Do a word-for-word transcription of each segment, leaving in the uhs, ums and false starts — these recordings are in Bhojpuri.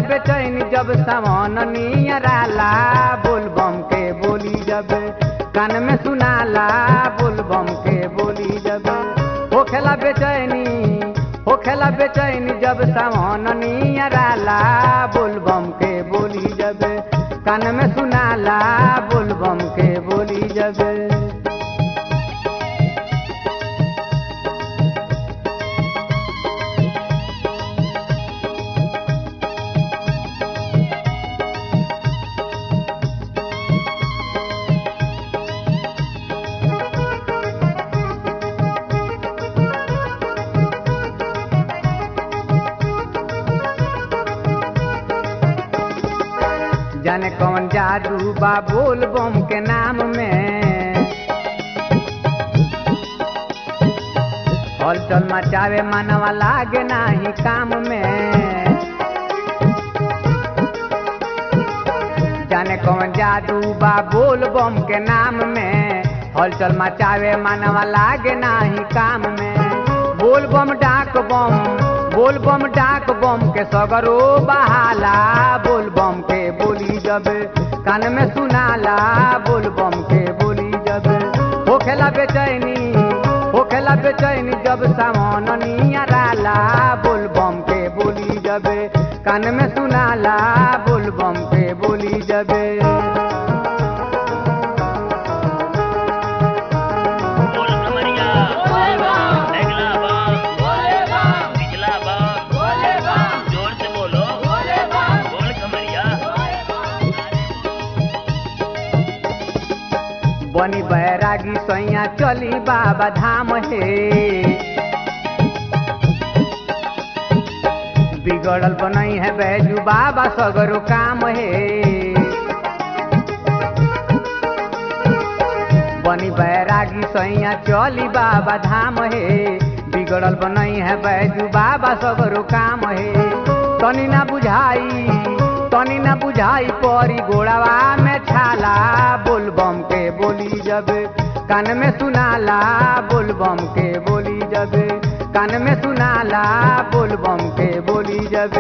बेचैनी जब सावन नियराला बोल बम के बोली जब कान में सुनाला बोल बम के बोली जब हो खेला बेचैनी हो खेला बेचैनी जब सावन नियराला बोल बम के बोली जब कान में सुनाला बोल बम के बोली जब जाने कौन जादू बा बोल बम के नाम में हलचल मचावे मनवा लागे नाही काम में जाने कौन जादू बा बोल बम के नाम में हलचल मचावे मनवा लागे नाही काम में बोल बम डाक बम बोल बम डाक बम के सगरो बहाला बोल बम के बोली जब कान में सुनाला बोल बम के बोली जब हो खेला बेचैनी हो खेला बेचैनी जब सावन नियराला बोल बम के बोली जब कान में सुनाला बोल बम के बोली जब बनी बैरागी सैया चली बाबा धाम हे बिगड़ल बनई है बैजू बाबा सगरो काम हे बनी बैरागी सैया चली बाबा धाम हे बिगड़ल बनई है बैजू बाबा सगरो काम हे तनी ना बुझाई तनी ना बुझाई परी गोड़ावा में छाला बोल बम के बोली जब कान में सुनाला बोल बम के बोली जब कान में सुनाला बोल बम के बोली जब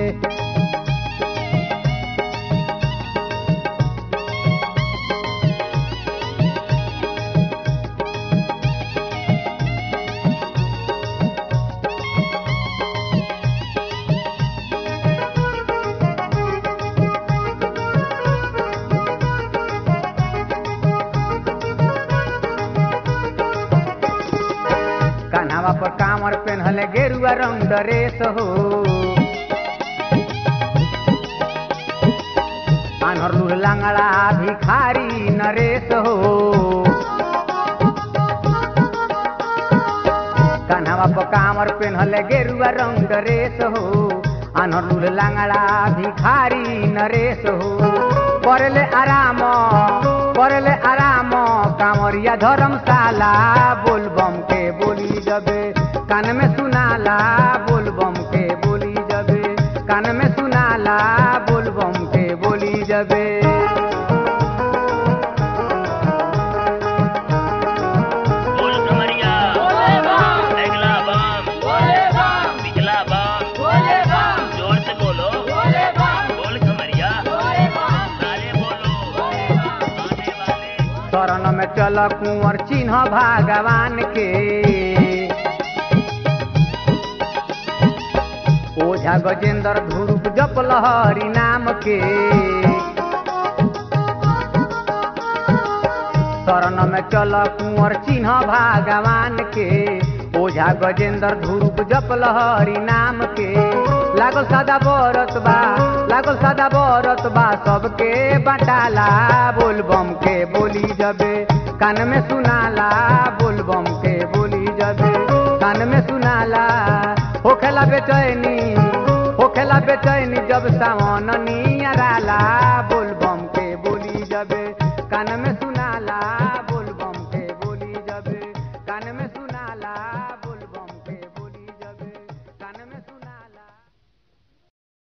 कान्हावा पर कामर पेन्हले गेरुआ रंग ड्रेस हो आन्हर लूह लांगड़ा भिखारी नरेश हो कान्हावा पर कामर पेन्हले गेरुआ रंग ड्रेस हो आन्हर लूह लांगड़ा भिखारी नरेश हो करले आराम करले आराम कांवरिया धर्मशाला बोल बम के बोली जब कान में सुनाला बोल बम के बोली जब कान में सुनाला बोल बम के बोली जब शरण में चल कुंवर चिन्ह भगवान के ओझा गजेंद्र ध्रुव जपल हरि नाम के शरण में चल कुंवर चिन्ह भगवान के ओझा गजेंद्र ध्रुव जपल हरि नाम के लागल सादा बरत बा लागल सादा बरत बा सबके बटाला बोल बम के बोली जबे कान में सुनाला बोल बम के बोली जबे कान में सुनाला हो खेला बेचैनी हो खेला बेचैनी जब सावन नियराला।